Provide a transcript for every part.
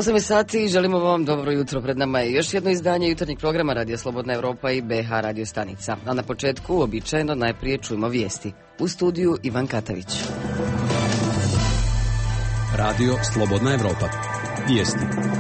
8 sati i želimo vam dobro jutro. Pred nama je još jedno izdanje jutarnjeg programa Radija Slobodna Europa i BH Radio stanica. A na početku, uobičajeno, najprije čujemo vijesti. U studiju Ivan Katavić. Radio Slobodna Europa. Vijesti.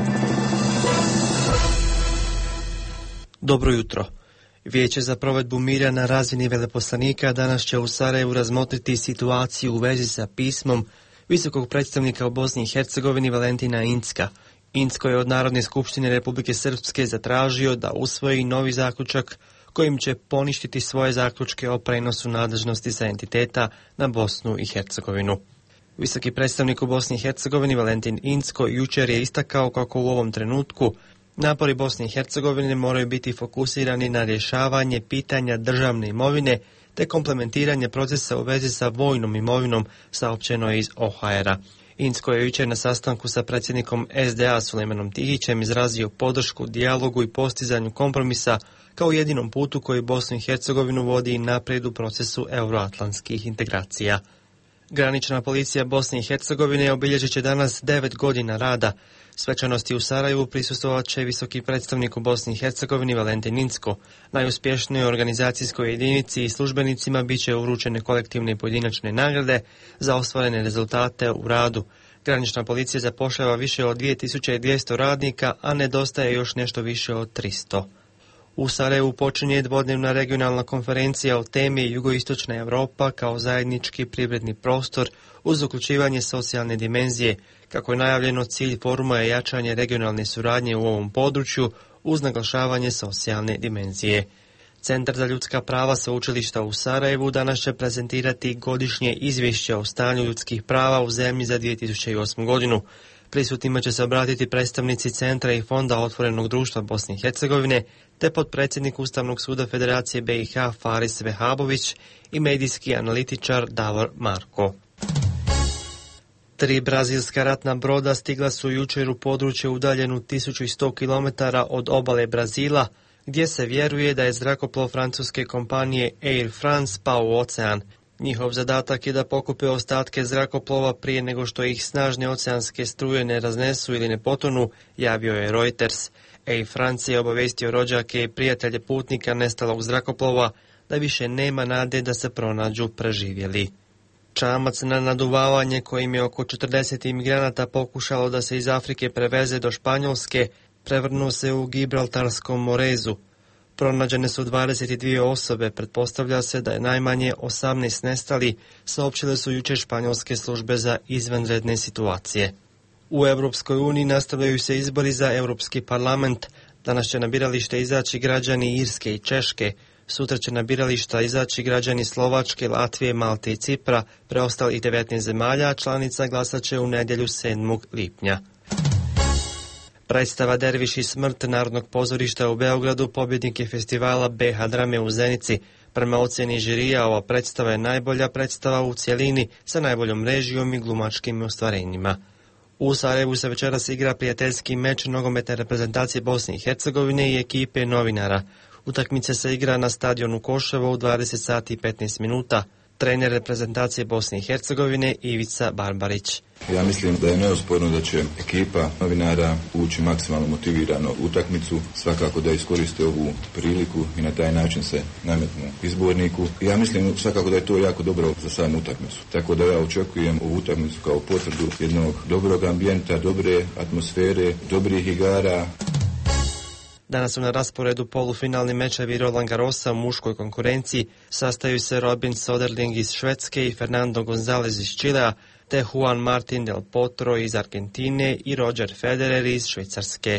Dobro jutro. Vijeće za provedbu mira na razini veleposlanika danas će u Sarajevu razmotriti situaciju u vezi sa pismom visokog predstavnika u Bosni i Hercegovini Valentina Incka. Incko je od Narodne skupštine Republike Srpske zatražio da usvoji novi zaključak kojim će poništiti svoje zaključke o prenosu nadležnosti sa entiteta na Bosnu i Hercegovinu. Visoki predstavnik u Bosni i Hercegovini Valentin Incko jučer je istakao kako u ovom trenutku napori Bosne i Hercegovine moraju biti fokusirani na rješavanje pitanja državne imovine te komplementiranje procesa u vezi sa vojnom imovinom, saopćeno je iz OHR-a. Incko je jučer na sastanku sa predsjednikom SDA Sulejmanom Tihićem izrazio podršku dijalogu i postizanju kompromisa kao jedinom putu koji Bosnu i Hercegovinu vodi naprijed u procesu euroatlantskih integracija. Granična policija Bosne i Hercegovine obilježit će danas 9 godina rada. Svečanosti u Sarajevu prisustvovat će visoki predstavnik u Bosni i Hercegovini Valentin Incko. Najuspješnijoj organizacijskoj jedinici i službenicima bit će uručene kolektivne i pojedinačne nagrade za ostvarene rezultate u radu. Granična policija zapošljava više od 2200 radnika, a nedostaje još nešto više od 300. U Sarajevu počinje dvodnevna regionalna konferencija o temi Jugoistočna Europa kao zajednički privredni prostor uz uključivanje socijalne dimenzije. Kako je najavljeno, cilj foruma je jačanje regionalne suradnje u ovom području uz naglašavanje socijalne dimenzije. Centar za ljudska prava Sveučilišta u Sarajevu danas će prezentirati godišnje izvješće o stanju ljudskih prava u zemlji za 2008. godinu. Prisutnima će se obratiti predstavnici Centra i Fonda Otvorenog društva Bosne i Hercegovine, te potpredsjednik Ustavnog suda Federacije BiH Faris Vehabović i medijski analitičar Davor Marko. 3 brazilska ratna broda stigla su jučer u područje udaljenu 1100 km od obale Brazila, gdje se vjeruje da je zrakoplov francuske kompanije Air France pao u ocean. Njihov zadatak je da pokupe ostatke zrakoplova prije nego što ih snažne oceanske struje ne raznesu ili ne potonu, javio je Reuters. Air France je obavijestio rođake i prijatelje putnika nestalog zrakoplova da više nema nade da se pronađu preživjeli. Čamac na naduvavanje kojim je oko 40 imigranata pokušalo da se iz Afrike preveze do Španjolske prevrnuo se u Gibraltarskom morezu. Pronađene su 22 osobe, pretpostavlja se da je najmanje 18 nestali, saopćile su jučer španjolske službe za izvanredne situacije. U Europskoj uniji nastavljaju se izbori za Europski parlament. Danas će na biralište izaći građani Irske i Češke. Sutra će na birališta izaći građani Slovačke, Latvije, Malte i Cipra. Preostalih 19 zemalja članica glasat će u nedjelju 7. lipnja. Predstava Derviš i smrt Narodnog pozorišta u Beogradu pobjednik je festivala BH Drame u Zenici. Prema ocjeni žirija, ova predstava je najbolja predstava u cjelini sa najboljom režijom i glumačkim ostvarenjima. U Sarajevu se večeras igra prijateljski meč nogometne reprezentacije Bosne i Hercegovine i ekipe novinara. Utakmica se igra na stadionu Koševo u 20 sati i 15 minuta. Trener reprezentacije Bosne i Hercegovine Ivica Barbarić. Ja mislim da je neosporno da će ekipa novinara ući maksimalno motivirano u utakmicu, svakako da iskoriste ovu priliku i na taj način se nametnu izborniku. Ja mislim svakako da je to jako dobro za samu utakmicu. Tako da ja očekujem ovu utakmicu kao potvrdu jednog dobrog ambijenta, dobre atmosfere, dobrih igara. Danas su na rasporedu polufinalni mečevi Roland Garrosa u muškoj konkurenciji. Sastaju se Robin Soderling iz Švedske i Fernando Gonzalez iz Čilea, te Juan Martín del Potro iz Argentine i Roger Federer iz Švicarske.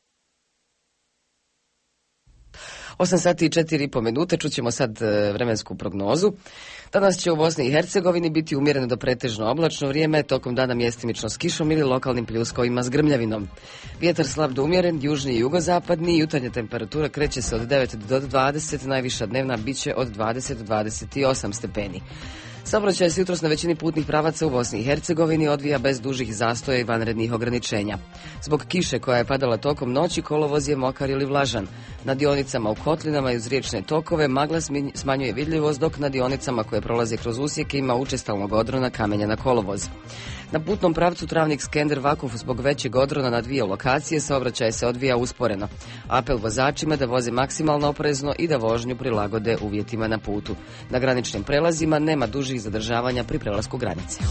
8 sati i 4,5 minute, čućemo sad vremensku prognozu. Danas će u Bosni i Hercegovini biti umjereno do pretežno oblačno vrijeme, tokom dana mjestimično s kišom ili lokalnim pljuskovima s grmljavinom. Vjetar slab do umjeren, južni i jugozapadni, jutarnja temperatura kreće se od 9 do 20, najviša dnevna bit će od 20 do 28 stepeni. Saobraćaj se jutros na većini putnih pravaca u Bosni i Hercegovini odvija bez dužih zastoja i vanrednih ograničenja. Zbog kiše koja je padala tokom noći, kolovoz je mokar ili vlažan. Na dionicama u kotlinama i uz riječne tokove magla smanjuje vidljivost, dok na dionicama koje prolaze kroz usjeke ima učestalnog odrona kamenja na kolovoz. Na putnom pravcu Travnik-Skender-Vakuf zbog većeg odrona na 2 lokacije saobraćaj se odvija usporeno. Apel vozačima da voze maksimalno oprezno i da vožnju prilagode uvjetima na putu. Na graničnim prelazima nema dužih zadržavanja pri prelasku granice.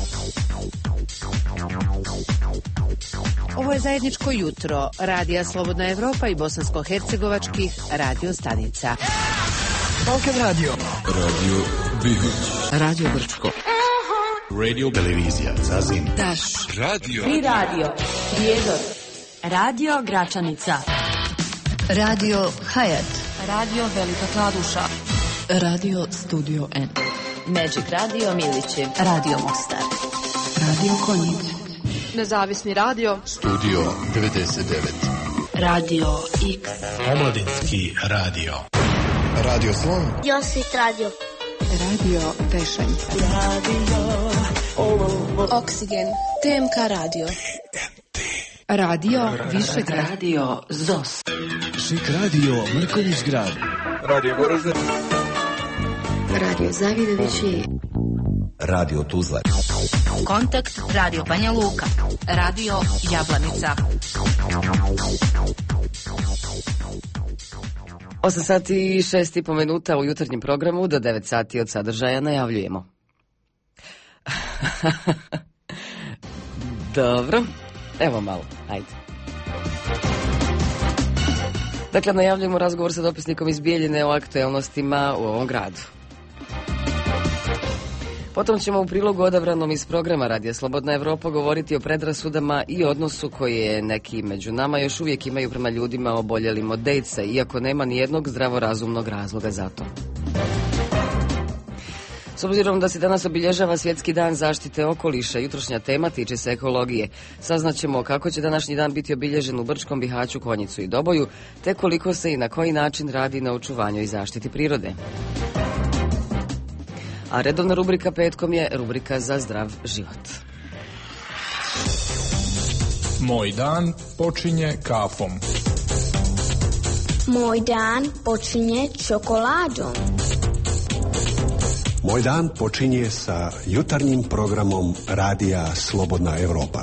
Ovo je zajedničko jutro Radija Slobodna Evropa i bosansko-hercegovačkih radio stanica. Balkan Radio. Radio Bihać. Radio Brčko. Radio Televizija Zazin. Daš. Radio. Tri radio. Prijedor. Radio Gračanica. Radio Hayat. Radio Velika Kladuša. Radio Studio N. Magic Radio Milići. Radio Mostar. Radio Konjic. Nezavisni radio. Studio 99. Radio X. Omladinski radio. Radio Slon. Josit radio. Radio Tešanj. Radio Oksigen. TMK radio. Radio Višeg radio ZOS. Šik radio Mrkonjić grad. Radio Goražde. Radio Zavidovići. Radio Tuzla. Kontakt Radio Banja Luka. Radio Jablanica. 8 sati i 6,5 minuta u jutarnjem programu, do 9 sati od sadržaja najavljujemo. Dobro, evo malo, ajde. Dakle, najavljujemo razgovor sa dopisnikom iz Bijeljine o aktuelnostima u ovom gradu. Potom ćemo u prilogu odabranom iz programa Radija Slobodna Evropa govoriti o predrasudama i odnosu koje neki među nama još uvijek imaju prema ljudima oboljelim od AIDS-a, iako nema ni jednog zdravorazumnog razloga za to. S obzirom da se danas obilježava Svjetski dan zaštite okoliša, jutrošnja tema tiče se ekologije. Saznaćemo kako će današnji dan biti obilježen u Brčkom, Bihaću, Konjicu i Doboju, te koliko se i na koji način radi na očuvanju i zaštiti prirode. A redovna rubrika petkom je rubrika za zdrav život. Moj dan počinje kafom. Moj dan počinje čokoladom. Moj dan počinje sa jutarnjim programom Radija Slobodna Evropa.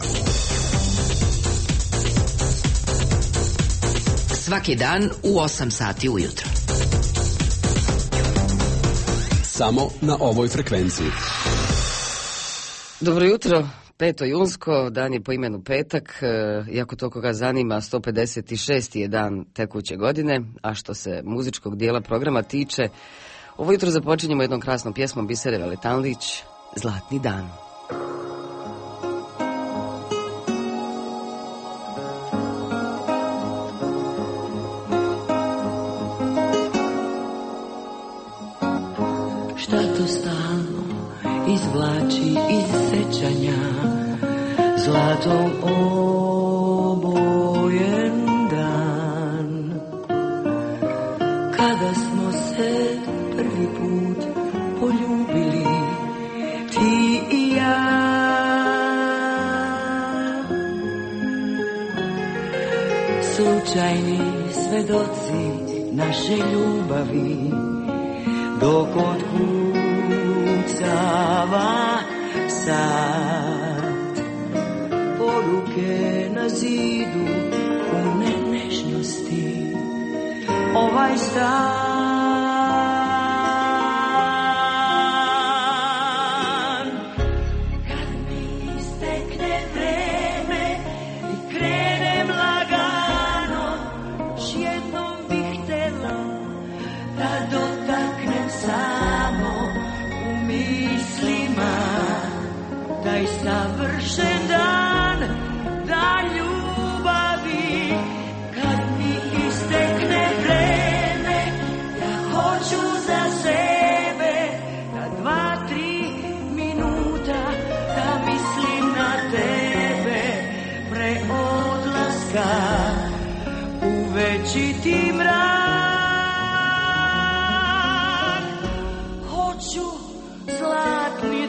Svaki dan u 8 sati ujutro. Samo na ovoj frekvenciji. Dobro jutro, 5. junsko, dan je po imenu petak, iako to koga zanima, 156. je dan tekuće godine, a što se muzičkog dijela programa tiče, ovo jutro započinjemo jednom krasnom pjesmom Bisere Veletanlić, Zlatni dan. Šta to stalno izvlači iz sećanja, zlatom obojen dan, kada smo se prvi put poljubili, ti i ja. Slučajni svedoci naše ljubavi, dok otkucava sat, poruke na zidu pune nežnosti, ovaj stan. Kad mi istekne vreme i krenem lagano, još jednom bih htjela da dotaknem samo u mislima taj savršen dan, dan ljubavi. Kad mi istekne vreme, ja hoću za sebe na 2-3 minuta da mislim na tebe pre odlaska u večiti mrak. Zlatni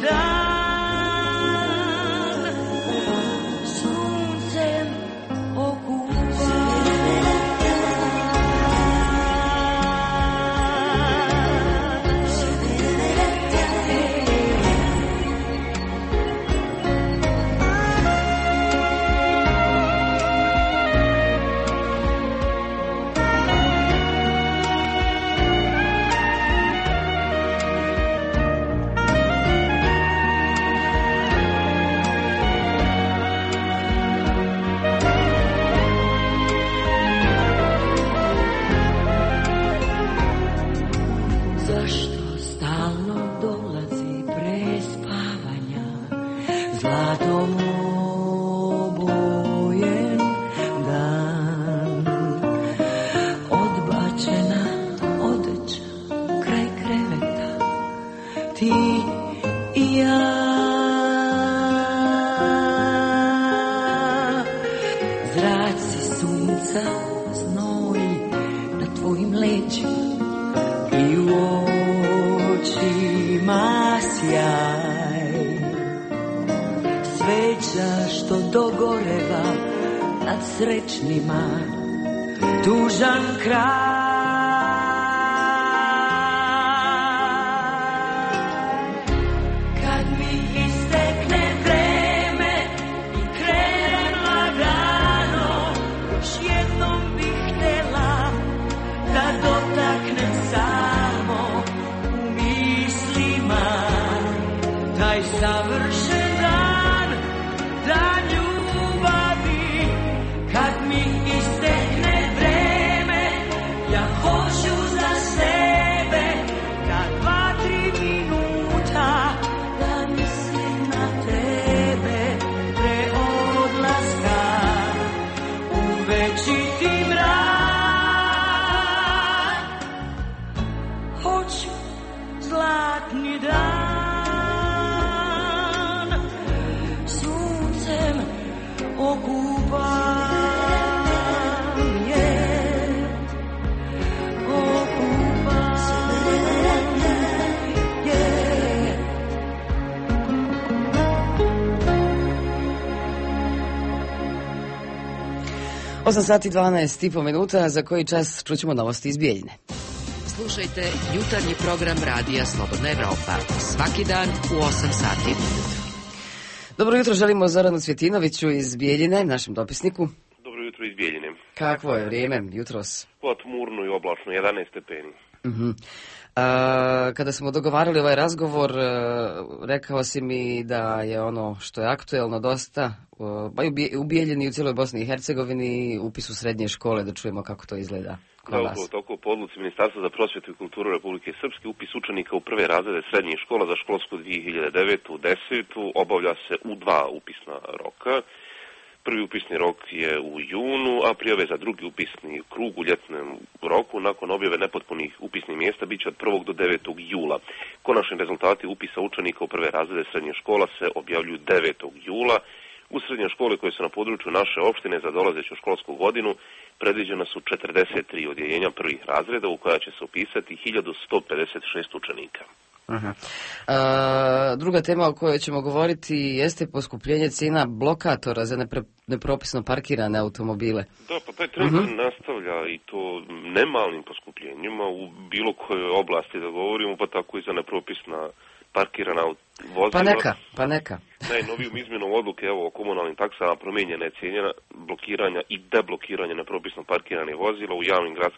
srećnima tužan kraj. Kad mi istekne vreme i krenem lagano, još jednom bih htjela da dotaknem samo u mislima taj savršen dan, dan ljubavi. Kad mi istekne vreme, ja hoću za sebe da 2-3 minuta da mislim na tebe pre odlaska u večiti mrak. Hoću zlatni dan, suncem okupan je, okupan je. 8 sati 12,5 minuta, za koji čas čućemo novosti iz Bijeljine. Slušajte jutarnji program Radija Slobodna Evropa. Svaki dan u 8 sati. Dobro jutro želimo Zoranu Cvjetinoviću iz Bijeljine, našem dopisniku. Dobro jutro iz Bijeljine. Kakvo je vrijeme jutros? Potmurno i oblačno, 11 stepeni. Kada smo dogovarali ovaj razgovor, rekao si mi da je ono što je aktuelno dosta, pa i u Bijeljini i u cijeloj Bosni i Hercegovini, upis u srednje škole, da čujemo kako to izgleda. Da, upravo tako, po odluci Ministarstva za prosvjetu i kulturu Republike Srpske, upis učenika u prve razrede srednjih škola za školsku 2009-10 obavlja se u 2 upisna roka. Prvi upisni rok je u junu, a prijave za drugi upisni krug u ljetnom roku nakon objave nepotpunih upisnih mjesta bit će od 1. do 9. jula. Konačni rezultati upisa učenika u prve razrede srednjih škola se objavljuju 9. jula. U srednje škole koje su na području naše opštine za dolazeću školsku godinu predviđena su 43 odjeljenja prvih razreda u koja će se upisati 1156 učenika. Druga tema o kojoj ćemo govoriti jeste poskupljenje cijena blokatora za nepropisno parkirane automobile. Da, pa taj trend nastavlja i to nemalim poskupljenjima u bilo kojoj oblasti da govorimo, pa tako i za nepropisna parkirana vozila. Pa neka. Najnovijom izmjenom odluke o komunalnim taksama promijenjena je cijena blokiranja i deblokiranja nepropisno parkiranih vozila u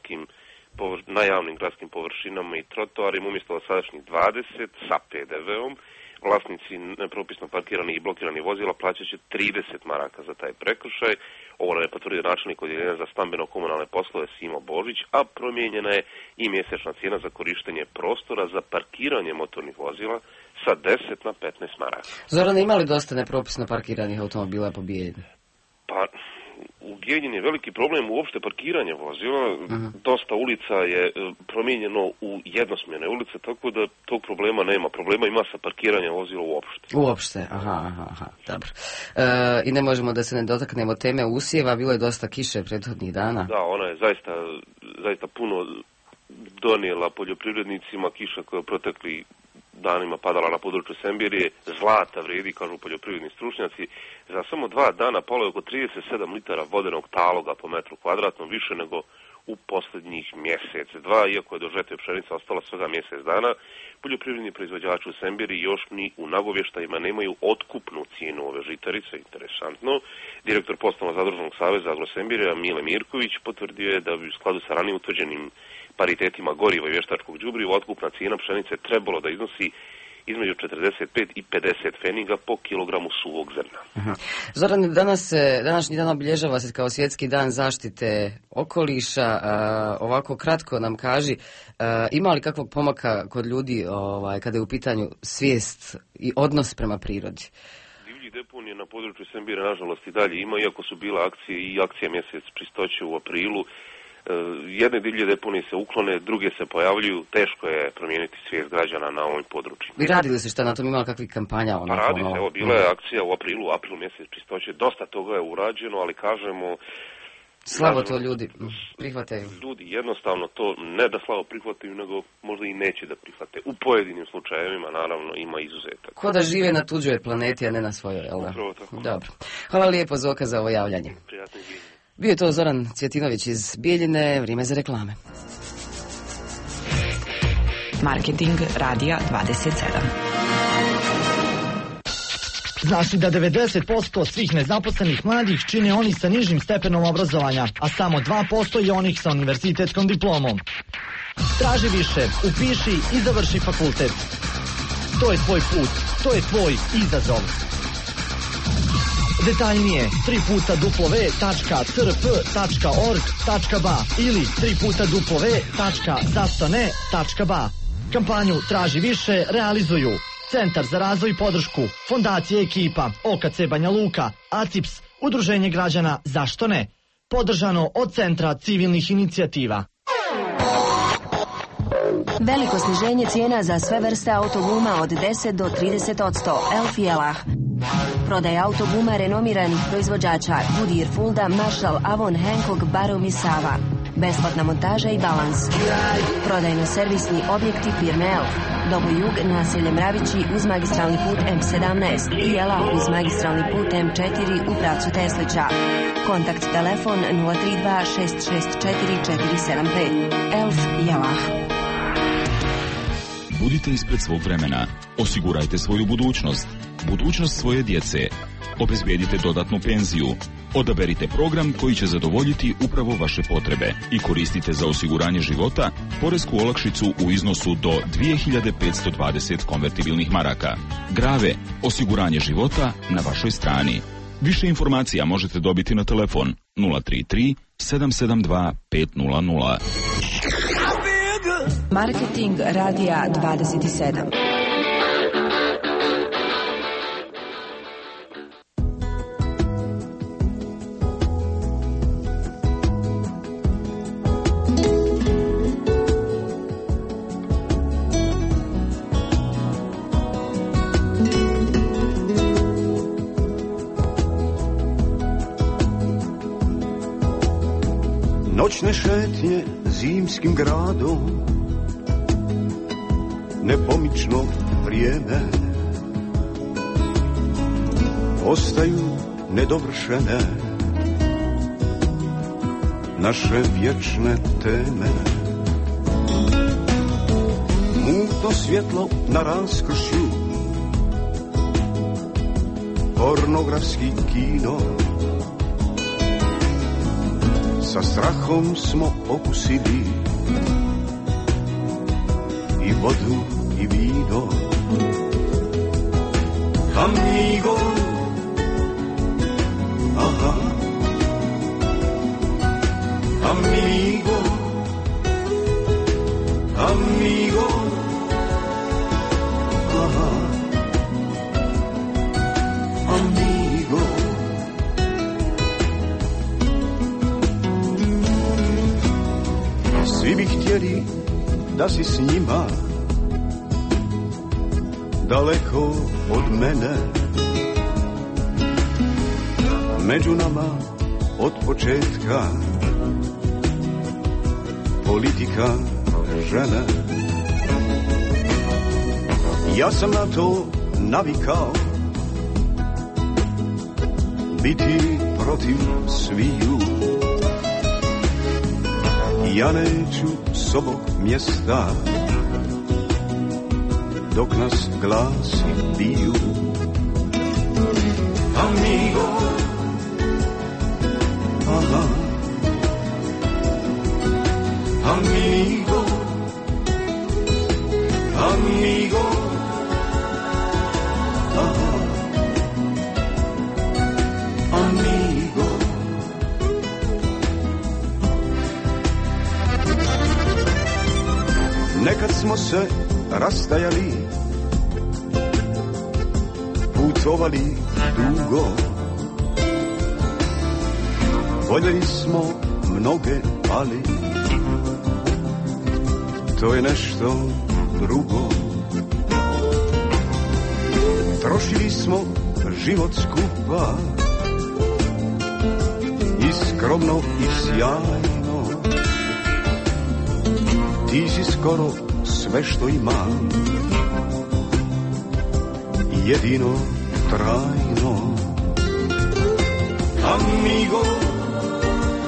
na javnim gradskim površinama i trotoarima umjesto sadašnjih 20 sa PDV-om. Vlasnici nepropisno parkiranih i blokiranih vozila plaćat će 30 maraka za taj prekršaj. Ovo nam je potvrdio načelnik odjeljenja za stambeno-komunalne poslove Simo Božić, a promijenjena je i mjesečna cijena za korištenje prostora za parkiranje motornih vozila sa 10 na 15 maraka. Zorane, ima li dosta nepropisno parkiranih automobila po Bijeljini? Pa, u Bijeljini je veliki problem uopšte parkiranje vozila. Dosta ulica je promijenjeno u jednosmjerne ulice, tako da tog problema nema. Problema ima sa parkiranjem vozila uopšte. Uopšte, aha, dobro. I ne možemo da se ne dotaknemo teme usjeva, bilo je dosta kiše prethodnih dana. Da, ona je zaista puno donijela poljoprivrednicima, kiša koja je protekli danima padala na području Sembirije, zlata vredi, kažu poljoprivredni stručnjaci. Za samo 2 dana palo je oko 37 litara vodenog taloga po metru kvadratnom, više nego u posljednjih mjesec, 2, iako je do žetve pšenica ostala svega mjesec dana. Poljoprivredni proizvođači u Sembiriji još ni u nagovještajima nemaju otkupnu cijenu ove žitarice, interesantno. Direktor Poslovno zadružnog saveza Agrosembirija Mile Mirković potvrdio je da bi u skladu sa ranije utvrđenim paritetima goriva i vještačkog đubriva otkupna cijena pšenice trebalo da iznosi između 45 i 50 pfeniga po kilogramu suvog zrna. Zoran, današnji dan obilježava se kao svjetski dan zaštite okoliša. Ovako kratko nam kaži, ima li kakvog pomaka kod ljudi kada je u pitanju svijest i odnos prema prirodi? Divlji deponije na području Sembire nažalost i dalje ima, iako su bila akcije i akcija mjesec čistoće u aprilu. Jedne divlje deponije se uklone, druge se pojavljuju, teško je promijeniti svijest građana na ovim područjima. I radili se šta na tom, imali kakvih kampanja? Pa radi se, bila je akcija u april mjesec čistoće, dosta toga je urađeno, ali kažemo... Slabo to ljudi prihvataju. Ljudi jednostavno to ne da slabo prihvataju, nego možda i neće da prihvate. U pojedinim slučajevima naravno ima izuzetak. Ko da žive na tuđoj planeti, a ne na svojoj, jel da? Upravo tako. Dobro. Hvala lijepo Zoka za ovo javljanje. Prijatno. Bio je to Zoran Cvjetinović iz Bijeljine, vrijeme za reklame. Marketing radija 27. Znaš li da 90% svih nezaposlenih mladih čine oni sa nižim stepenom obrazovanja, a samo 2% je onih sa univerzitetskom diplomom? Traži više, upiši i završi fakultet. To je tvoj put, to je tvoj izazov. Detaljnije www.crp.org.ba ili www.zastone.ba. Kampanju Traži više realizuju Centar za razvoj i podršku, Fondacija Ekipa, OKC Banja Luka, ACIPS, Udruženje građana Zašto ne, podržano od Centra civilnih inicijativa. Veliko sniženje cijena za sve vrste autoguma od 10 do 30%. Elf Jelah. Prodaj autoguma renomiranih proizvođača Goodyear, Fulda, Marshall, Avon, Hankook, Barum i Sava. Besplatna montaža i balans. Prodajno-servisni objekti firme Elf. Dobojug, naselje Mravići uz magistralni put M17 i Jelah uz magistralni put M4 u pravcu Teslića. Kontakt telefon 032 664 475. Elf Jelah. Budite ispred svog vremena. Osigurajte svoju budućnost. Budućnost svoje djece. Obezbijedite dodatnu penziju. Odaberite program koji će zadovoljiti upravo vaše potrebe i koristite za osiguranje života poresku olakšicu u iznosu do 2520 konvertibilnih maraka. Grave, osiguranje života na vašoj strani. Više informacija možete dobiti na telefon 033 772 500. Marketing radija 27. Noćne šetnje zimskim gradom, nepomično vrijeme, ostaju nedovršene naše vječne teme. Mutno svjetlo na raskršju, pornografski kino. Sa strahom smo okusili i vodu i vino. Amigo, aha, amigo, amigo, aha, amigo. Svi bi htjeli da si s njima, daleko od mene. Među nama od početka politika žene. Ja sam na to navikao, biti protiv sviju. Ja neću s ovog mjesta dok nas glasi biju. Amigo, aha, amigo, amigo, aha, amigo. Nekad smo se rastajali, putovali dugo, voljeli smo mnoge, ali to je nešto drugo. Trošili smo život skupa i skromno i sjajno. Ti si skoro sve što imam, jedino trajno. Amigo,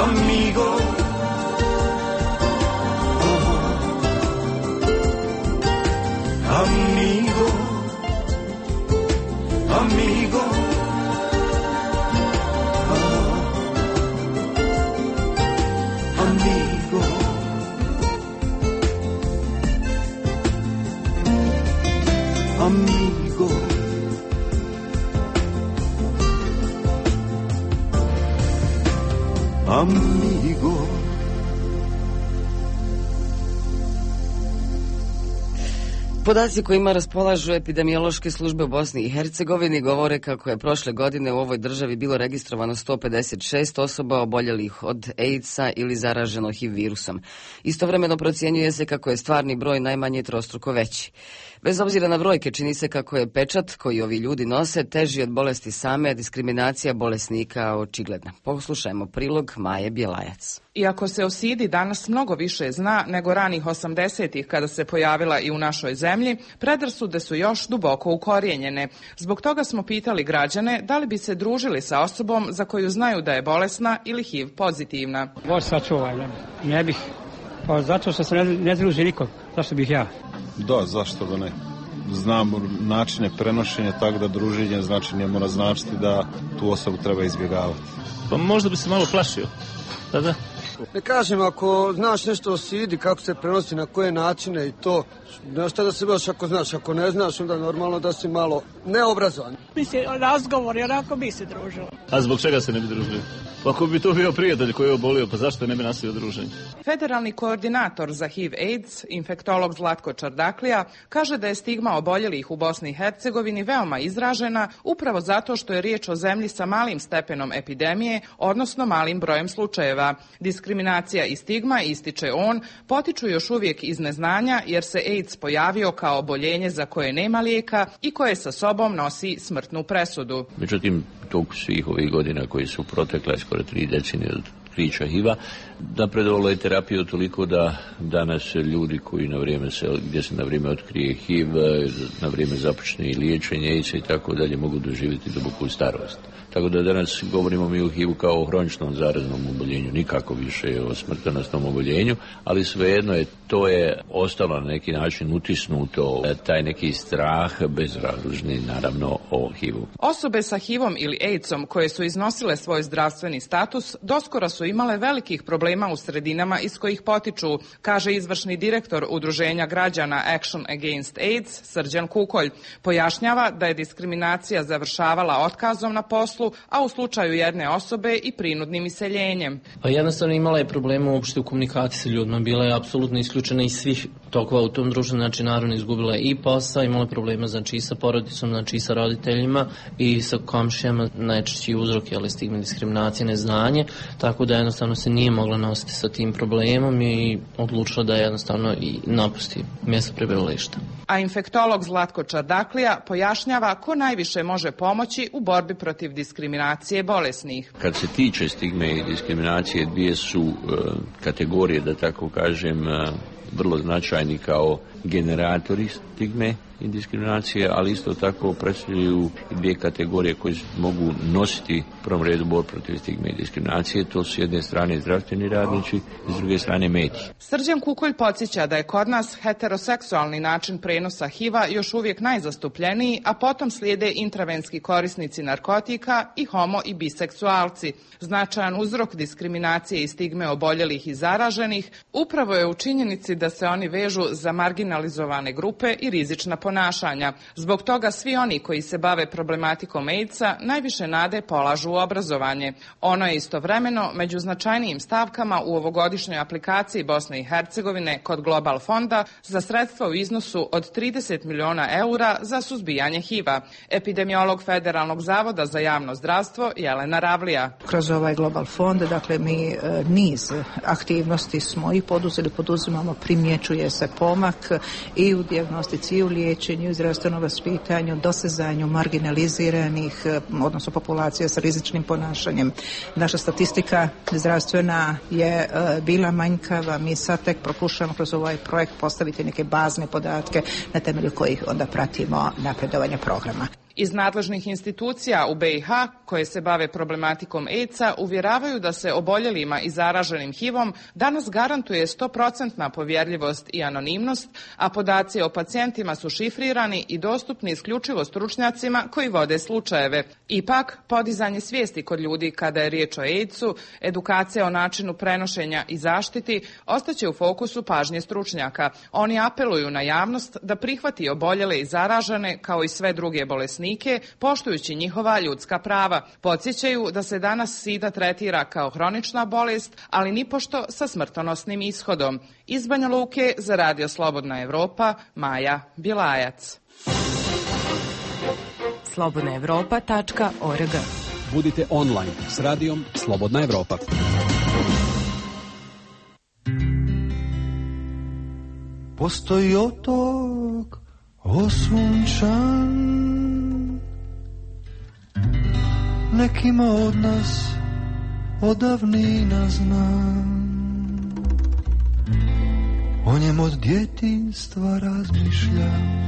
amigo. Amigo, amigo, amigo, amigo, amigo. Podaci kojima raspolažu epidemiološke službe u Bosni i Hercegovini govore kako je prošle godine u ovoj državi bilo registrovano 156 osoba oboljelih od AIDS-a ili zaraženo HIV virusom. Istovremeno procjenjuje se kako je stvarni broj najmanje trostruko veći. Bez obzira na brojke, čini se kako je pečat koji ovi ljudi nose teži od bolesti same, a diskriminacija bolesnika očigledna. Poslušajmo prilog Maje Bjelajac. Iako se o sidi danas mnogo više zna nego ranih 80-ih kada se pojavila i u našoj zemlji, predrasude su još duboko ukorijenjene. Zbog toga smo pitali građane da li bi se družili sa osobom za koju znaju da je bolesna ili HIV pozitivna. Bož sačuvaj, ne bih. Pa zato što se ne druži nikog. Zašto bih ja? Da, zašto da ne? Znam načine prenošenja, tako da druženje znači ne mora značiti da tu osobu treba izbjegavati. Pa možda bi se malo plašio. Da. Ne kažem, ako znaš nešto o sidi, kako se prenosi, na koje načine i to, znaš šta da se baš ako znaš, ako ne znaš, onda normalno da si malo neobrazovan. Mislim, razgovor, jer ako bi se družilo. A zbog čega se ne bi družili? Pa ako bi to bio prijatelj koji je obolio, pa zašto ne bi nastavio druženje? Federalni koordinator za HIV/AIDS, infektolog Zlatko Čardaklija, kaže da je stigma oboljelih u Bosni i Hercegovini veoma izražena upravo zato što je riječ o zemlji sa malim stepenom epidemije, odnosno malim brojem slučajeva. Diskriminacija i stigma, ističe on, potiču još uvijek iz neznanja jer se AIDS pojavio kao oboljenje za koje nema lijeka i koje sa sobom nosi smrtnu presudu. Međutim, toku svih ovih godina koji su protekle skoro 3 decenije od otkrića HIV-a, napredovalo je terapiju toliko da danas ljudi koji gdje se na vrijeme otkrije HIV, na vrijeme započne i liječenje AIDS i tako dalje, mogu doživjeti duboku starost. Tako da danas govorimo mi o HIV-u kao o hroničnom zaraznom oboljenju, nikako više o smrtonosnom oboljenju, ali svejedno to je ostalo na neki način utisnuto, taj neki strah bezrazložni naravno o HIV-u. Osobe sa HIV-om ili AIDS-om koje su iznosile svoj zdravstveni status doskora su imale velikih problema u sredinama iz kojih potiču, kaže izvršni direktor Udruženja građana Action Against AIDS Srđan Kukolj. Pojašnjava da je diskriminacija završavala otkazom na poslu, a u slučaju jedne osobe i prinudnim iseljenjem. Pa jednostavno imala je problema uopšte u komunikaciji sa ljudima, bila je apsolutno isključena iz svih tokova u tom društvu, znači naravno izgubila je i posao, imala je problema znači i sa porodicom, znači i sa roditeljima i sa komšijama, najčešći uzrok je stigma, diskriminacija, neznanje, tako da jednostavno se nije mogla nositi sa tim problemom i odlučila da jednostavno i napusti mjesto prebivališta. A infektolog Zlatko Čardaklija pojašnjava ko najviše može pomoći u borbi protiv diskriminacije bolesnih. Kad se tiče stigme i diskriminacije, dvije su kategorije, da tako kažem, vrlo značajni kao generatori stigme i diskriminacije, ali isto tako predstavljaju dvije kategorije koje mogu nositi u prvom redu borbu protiv stigme i diskriminacije. To su s jedne strane zdravstveni radnici i s druge strane mediji. Srđan Kukolj podsjeća da je kod nas heteroseksualni način prenosa HIV-a još uvijek najzastupljeniji, a potom slijede intravenski korisnici narkotika i homo i biseksualci. Značajan uzrok diskriminacije i stigme oboljelih i zaraženih upravo je u činjenici da se oni vežu za marginalizovane grupe i rizična ponašanja. Zbog toga svi oni koji se bave problematikom AIDS-a najviše nade polažu u obrazovanje. Ono je istovremeno među značajnijim stavkama u ovogodišnjoj aplikaciji Bosne i Hercegovine kod Global fonda za sredstva u iznosu od 30 miliona eura za suzbijanje HIV-a. Epidemiolog Federalnog zavoda za javno zdravstvo Jelena Ravlija. Kroz ovaj Global fond, dakle mi niz aktivnosti smo i poduzimamo, primjećuje se pomak i u dijagnostici, i u liječenju, i u zdravstvenom vaspitanju, dosezanju marginaliziranih, odnosno populacija sa rizičnim ponašanjem. Naša statistika zdravstvena je bila manjkava, mi sad tek pokušavamo kroz ovaj projekt postaviti neke bazne podatke na temelju kojih onda pratimo napredovanje programa. Iz nadležnih institucija u BiH koje se bave problematikom AIDS-a uvjeravaju da se oboljelima i zaraženim HIV-om danas garantuje 100% povjerljivost i anonimnost, a podaci o pacijentima su šifrirani i dostupni isključivo stručnjacima koji vode slučajeve. Ipak, podizanje svijesti kod ljudi kada je riječ o AIDS-u, edukacija o načinu prenošenja i zaštiti ostaće u fokusu pažnje stručnjaka. Oni apeluju na javnost da prihvati oboljele i zaražene kao i sve druge bolesnike, poštujući njihova ljudska prava. Podsjećaju da se danas SIDA tretira kao hronična bolest, ali nipošto sa smrtonosnim ishodom. Iz Banja Luke za Radio Slobodna Evropa, Maja Bilajac. slobodnaevropa.org. Budite online s radijom Slobodna Evropa. Postoji otok osunčan, nekima od nas odavnina znam. O njem od djetinjstva razmišljam,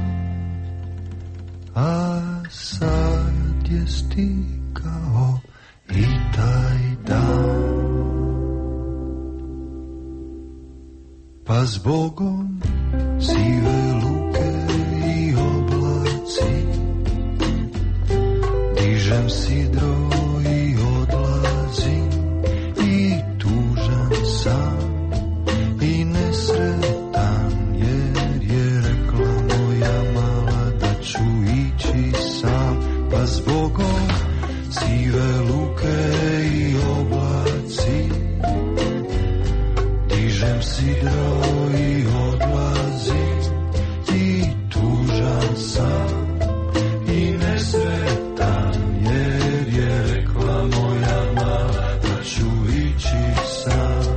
a sad je stigao i taj dan. Pa zbogom sive luke i oblaci, dižem sidro i odlazim, i tužan sam i nesretan, jer je rekla moja mala da ću ići sam. Pa zbogom sive luke i oblaci, dižem sidro i odlazim, i tužan sam i nesretan, jer je rekla moja mala da ću ići sam.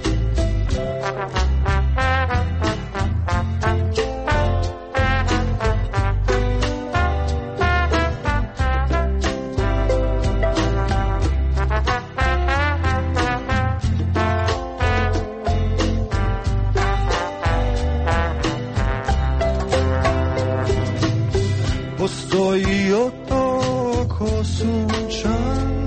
Postoji otok osunčan,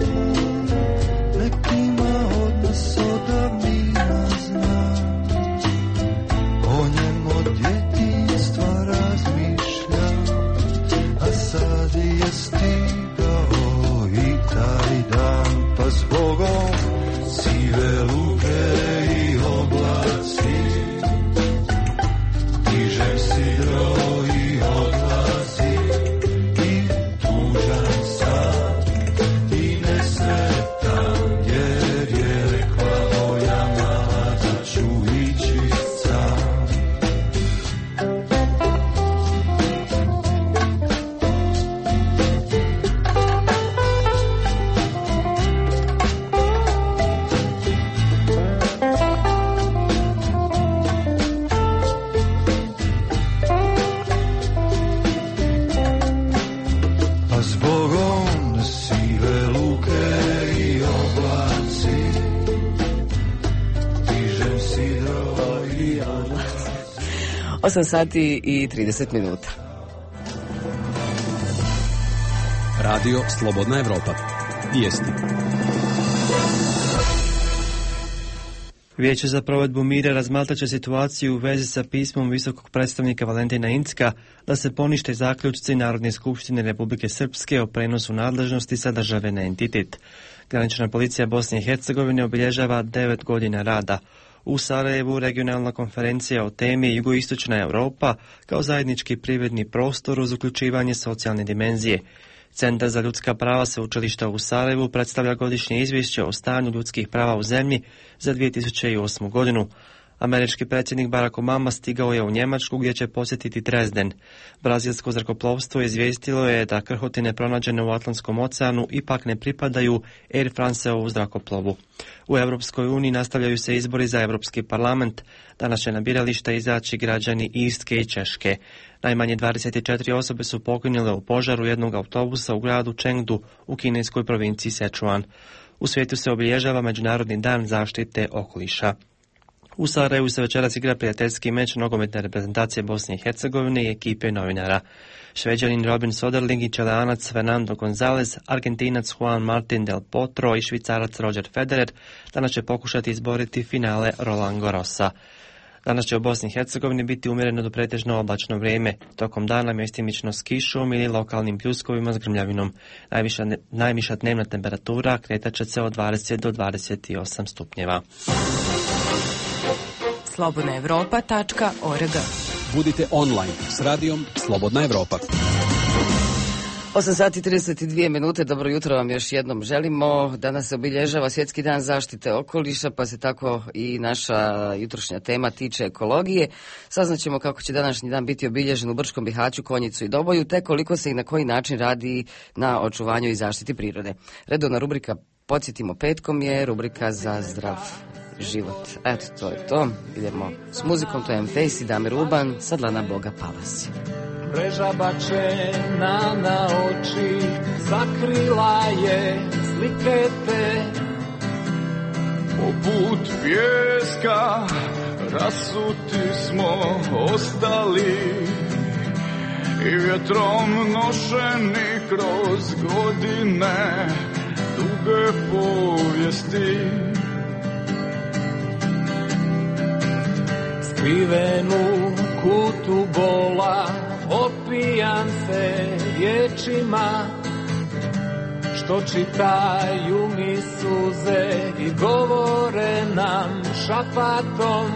nekima od nas odavnina znam. O njem od djetinjstva razmišljam, a sad je stigao i taj dan. Pa zbogom sive luke i oblaci, dižem sidro i odlazim, i tužan sam i nesretan, jer je rekla moja mala da ću ići sam. Pa zbogom sive luke i oblaci, dižem sidro i odlazim. 8 sati i 30 minuta. Radio Slobodna Evropa. Vijesti. Vijeće za provedbu mira razmatraće situaciju u vezi sa pismom visokog predstavnika Valentina Incka da se ponište zaključci Narodne skupštine Republike Srpske o prenosu nadležnosti sa države na entitet. Granična policija Bosne i Hercegovine obilježava 9 godina rada. U Sarajevu regionalna konferencija o temi Jugoistočna Europa kao zajednički privredni prostor uz uključivanje socijalne dimenzije. Centar za ljudska prava Sveučilišta u Sarajevu predstavlja godišnje izvješće o stanju ljudskih prava u zemlji za 2008. godinu. Američki predsjednik Barack Obama stigao je u Njemačku gdje će posjetiti Dresden. Brazilsko zrakoplovstvo izvijestilo je da krhotine pronađene u Atlantskom oceanu ipak ne pripadaju Air Franceovu zrakoplovu. U Europskoj uniji nastavljaju se izbori za Europski parlament. Danas će na birališta izaći građani Irske i Češke. Najmanje 24 osobe su poginule u požaru jednog autobusa u gradu Chengdu u kineskoj provinciji Sichuan. U svijetu se obilježava Međunarodni dan zaštite okoliša. U Sarajevu se večeras igra prijateljski meč nogometne reprezentacije Bosne i Hercegovine i ekipe novinara. Šveđanin Robin Soderling i Čeleanac Fernando Gonzalez, Argentinac Juan Martín del Potro i Švicarac Roger Federer danas će pokušati izboriti finale Roland Garrosa. Danas će u Bosni i Hercegovini biti umjereno do pretežno oblačno vrijeme. Tokom dana mjestimično s kišom ili lokalnim pljuskovima s grmljavinom. Najviša dnevna temperatura kretat će se od 20 do 28 stupnjeva. slobodnaevropa.org. Budite online s radijom Slobodna Evropa. 8 sati 32 minute, dobro jutro vam još jednom želimo. Danas se obilježava Svjetski dan zaštite okoliša, pa se tako i naša jutrošnja tema tiče ekologije. Saznaćemo kako će današnji dan biti obilježen u Brčkom, Bihaću, Konjicu i Doboju, te koliko se i na koji način radi na očuvanju i zaštiti prirode. Redovna rubrika Podsjetimo petkom je rubrika za zdrav život. Eto, to je to. Idemo s muzikom, to je M-Face i Damir Uban, sa dlana Boga Palasi. Mreža bačena na oči, sakrila je slike te. Poput pjeska rasuti smo ostali i vjetrom nošeni kroz godine duge povijesti. Skriven u kutu bola, opijan se riječima, što čitaju mi suze i govore nam šapatom.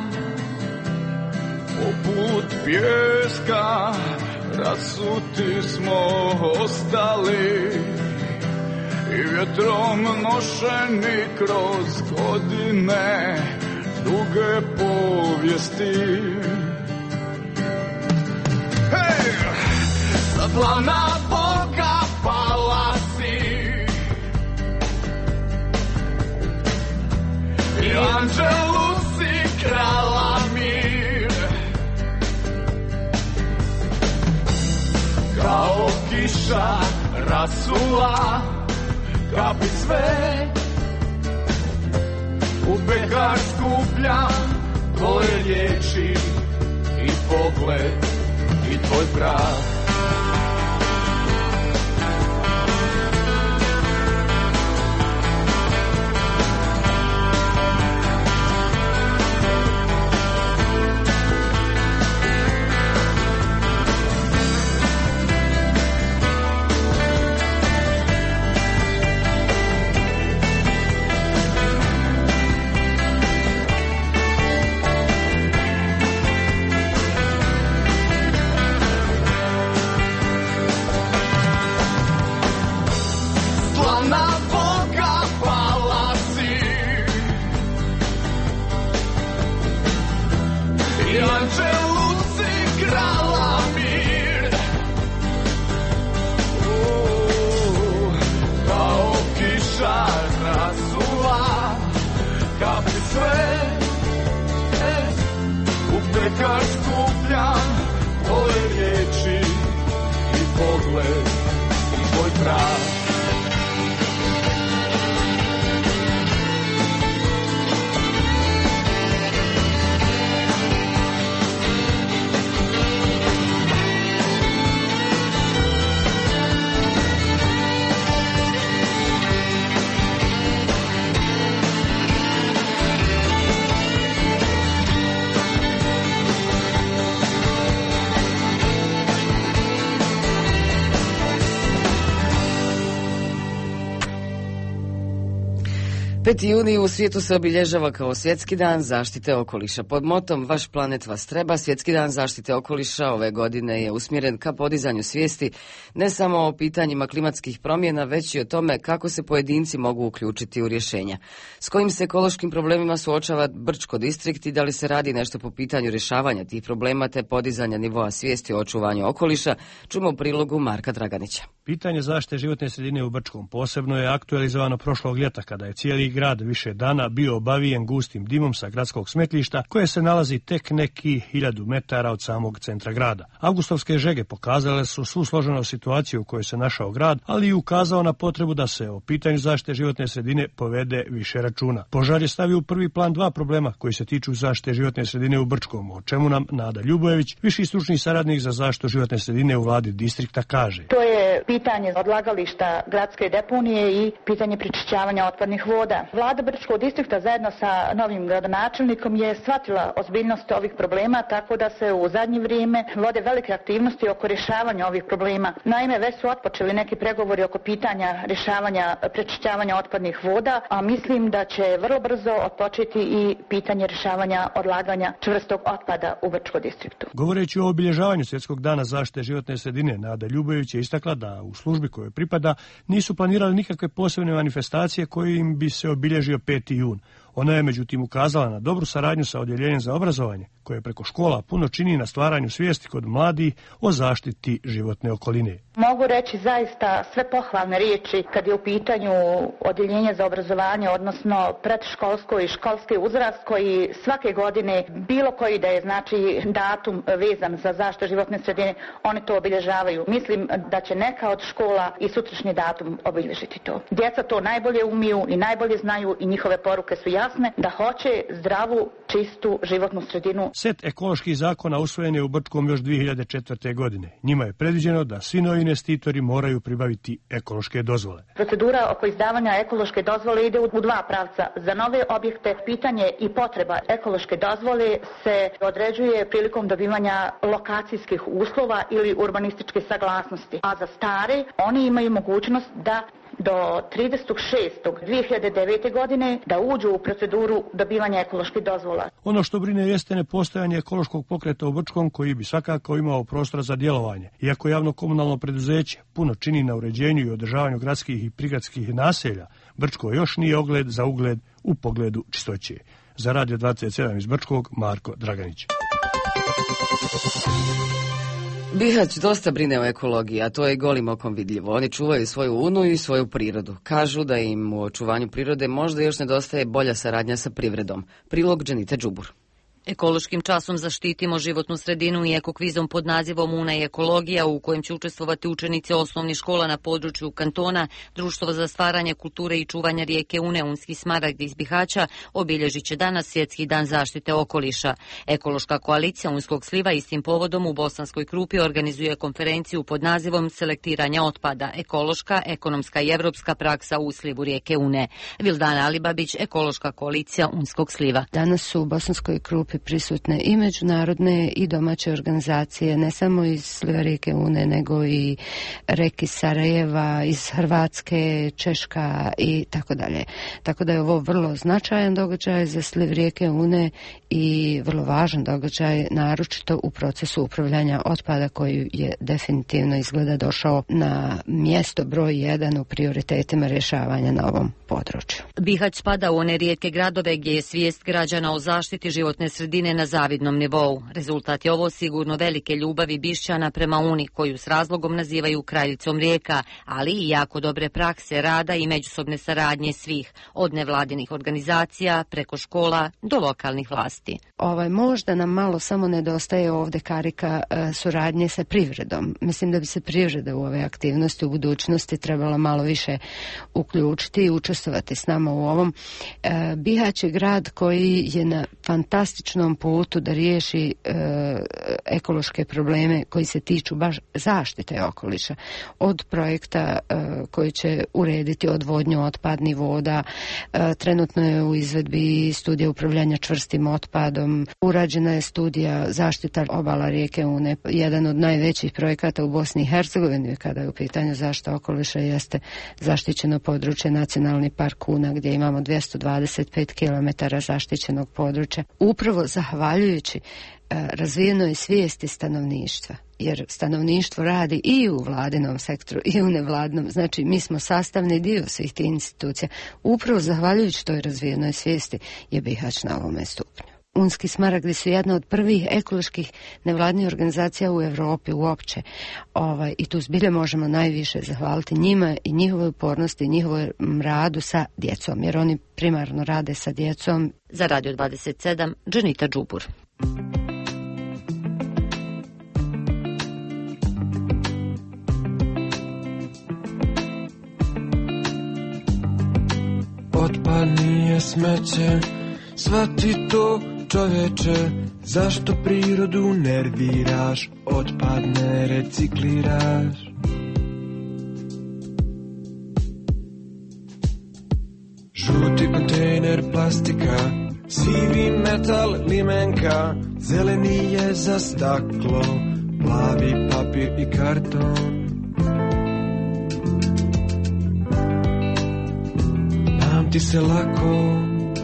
Poput pjeska rasuti smo ostali i vjetrom nošeni kroz godine duge povijesti. Hej! Sa dlana Boga pala si i anđelu si krala mir. Kao kiša rasula kapi sve, u pekar skupljam tvoje riječi i pogled i tvoj prah. Juni u svijetu se obilježava kao Svjetski dan zaštite okoliša. Pod motom Vaš planet vas treba, Svjetski dan zaštite okoliša ove godine je usmjeren ka podizanju svijesti ne samo o pitanjima klimatskih promjena, već i o tome kako se pojedinci mogu uključiti u rješenja. S kojim se ekološkim problemima suočava Brčko distrikt i da li se radi nešto po pitanju rješavanja tih problema te podizanja nivoa svijesti o očuvanju okoliša, čujemo u prilogu Marka Draganića. Pitanje zaštite životne sredine u Brčkom posebno je aktualizovano prošlog ljeta kada je cijeli grad više dana bio obavijen gustim dimom sa gradskog smetlišta koje se nalazi tek neki 1000 metara od samog centra grada. Avgustovske žege pokazale su svu složenost situaciju u kojoj se našao grad, ali i ukazao na potrebu da se o pitanju zaštite životne sredine povede više računa. Požar je stavio u prvi plan dva problema koji se tiču zaštite životne sredine u Brčkom, o čemu nam Nada Ljubojević, viši stručni saradnik za zaštitu životne sredine u vladi distrikta, kaže. To je pitanje odlagališta gradske deponije i pitanje prečišćavanja otpadnih voda. Vlada Brčkog distrikta zajedno sa novim gradonačelnikom je shvatila ozbiljnost ovih problema, tako da se u zadnje vrijeme vode velike aktivnosti oko rješavanja ovih problema. Naime, već su otpočeli neki pregovori oko pitanja rješavanja prečišćavanja otpadnih voda, a mislim da će vrlo brzo otpočeti i pitanje rješavanja odlaganja čvrstog otpada u Brčkom distriktu. Govoreći o obilježavanju Svjetskog dana zaštite životne sredine, Nada Ljubojević je istakla da u službi kojoj pripada nisu planirali nikakve posebne manifestacije kojim bi se obilježio 5. jun. Ona je međutim ukazala na dobru saradnju sa Odjeljenjem za obrazovanje, koje preko škola puno čini na stvaranju svijesti kod mladih o zaštiti životne okoline. Mogu reći zaista sve pohvalne riječi kad je u pitanju Odjeljenje za obrazovanje, odnosno predškolsko i školski uzrast koji svake godine bilo koji da je znači datum vezan za zaštitu životne sredine, oni to obilježavaju. Mislim da će neka od škola i sutrašnji datum obilježiti to. Djeca to najbolje umiju i najbolje znaju i njihove poruke su jasne da hoće zdravu, čistu životnu sredinu. Set ekoloških zakona usvojen je u Brčkom još 2004. godine. Njima je predviđeno da svi novi investitori moraju pribaviti ekološke dozvole. Procedura oko izdavanja ekološke dozvole ide u dva pravca. Za nove objekte pitanje i potreba ekološke dozvole se određuje prilikom dobivanja lokacijskih uslova ili urbanističke saglasnosti. A za stare oni imaju mogućnost da do 30.6.2009. godine da uđu u proceduru dobivanja ekoloških dozvola. Ono što brine jeste nepostojanje ekološkog pokreta u Brčkom koji bi svakako imao prostora za djelovanje. Iako javno komunalno preduzeće puno čini na uređenju i održavanju gradskih i prigradskih naselja, Brčko još nije ogled za ugled u pogledu čistoće. Za Radio 27 iz Brčkog, Marko Draganić. Bihać dosta brine o ekologiji, a to je golim okom vidljivo. Oni čuvaju svoju unu i svoju prirodu. Kažu da im u očuvanju prirode možda još nedostaje bolja saradnja sa privredom. Prilog Dženite Džubur. Ekološkim časom zaštitimo životnu sredinu i ekokvizom pod nazivom Una i ekologija u kojem će učestvovati učenici osnovnih škola na području kantona, Društvo za stvaranje kulture i čuvanja rijeke Une, Unski smaragd iz Bihaća, obilježit će danas Svjetski dan zaštite okoliša. Ekološka koalicija Unskog sliva istim povodom u Bosanskoj Krupi organizuje konferenciju pod nazivom Selektiranje otpada, ekološka, ekonomska i evropska praksa u slivu rijeke Une. Vildana Alibabić, Ekološka koalicija Unskog sliva. Danas su u Bosanskoj Krupi prisutne i međunarodne i domaće organizacije, ne samo iz sliva rijeke Une, nego i reki Sarajeva, iz Hrvatske, Češka i tako dalje. Tako da je ovo vrlo značajan događaj za sliv rijeke Une i vrlo važan događaj, naročito u procesu upravljanja otpada koji je definitivno izgleda došao na mjesto broj 1 u prioritetima rješavanja na ovom području. Bihać spada u one rijetke gradove gdje je svijest građana o zaštiti životne sredine na zavidnom nivou. Rezultat je ovo sigurno velike ljubavi Bišćana prema Uni, koju s razlogom nazivaju kraljicom rijeka, ali i jako dobre prakse rada i međusobne saradnje svih, od nevladinih organizacija, preko škola do lokalnih vlasti. Možda nam malo samo nedostaje ovdje karika suradnje sa privredom. Mislim da bi se privreda u ove aktivnosti u budućnosti trebala malo više uključiti i učestvovati s nama u ovom. Bihać je grad koji je na fantastičnom putu da riješi ekološke probleme koji se tiču baš zaštite okoliša. Od projekta koji će urediti odvodnju otpadnih voda, trenutno je u izvedbi studija upravljanja čvrstim otpadom, urađena je studija zaštita obala rijeke Une. Jedan od najvećih projekata u Bosni i Hercegovini kada je u pitanju zaštita okoliša jeste zaštićeno područje Nacionalni park Una gdje imamo 225 km zaštićenog područja. Upravo zahvaljujući razvijenoj svijesti stanovništva, jer stanovništvo radi i u vladinom sektoru i u nevladnom, znači mi smo sastavni dio svih tih institucija. Upravo zahvaljujući toj razvijenoj svijesti je Bihać na ovome stupnju. Unski smaragdi su jedna od prvih ekoloških nevladnih organizacija u Evropi uopće. I tu zbilje možemo najviše zahvaliti njima i njihovoj upornosti i njihovoj radu sa djecom, jer oni primarno rade sa djecom. Za Radio 27, Dženita Đubur. Otpad nije smeće, shvati to čoveče, zašto prirodu nerviraš, otpad ne recikliraš. Žuti kontejner plastika, sivi metal limenka, zeleni je za staklo, plavi papir i karton. Pamti se lako,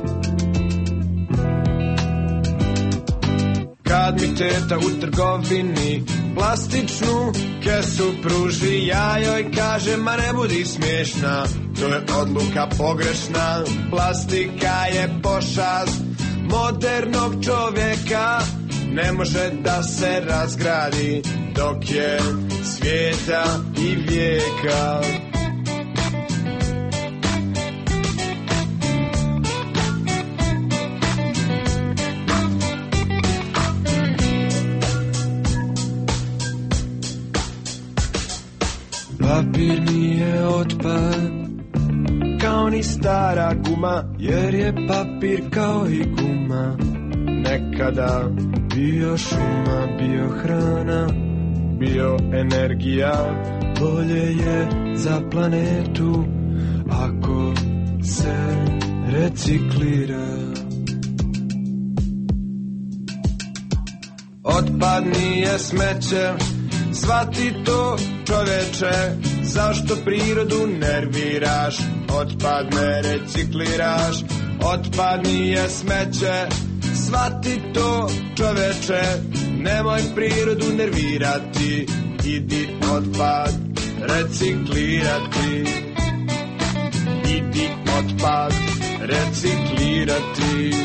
kad mi teta u trgovini plastičnu kesu pruži, ja joj kažem, ma ne budi smiješna, to je odluka pogrešna. Plastika je pošast modernog čovjeka, ne može da se razgradi dok je svijeta i vijeka. Papir nije otpad, kao ni stara guma, jer je papir kao i guma nekada bio šuma, bio hrana, bio energija. Bolje je za planetu ako se reciklira. Otpad nije smeće, shvati to čoveče, zašto prirodu nerviraš, otpad ne recikliraš. Otpad nije smeće, shvati to čoveče, nemoj prirodu nervirati, idi otpad reciklirati. Idi otpad reciklirati.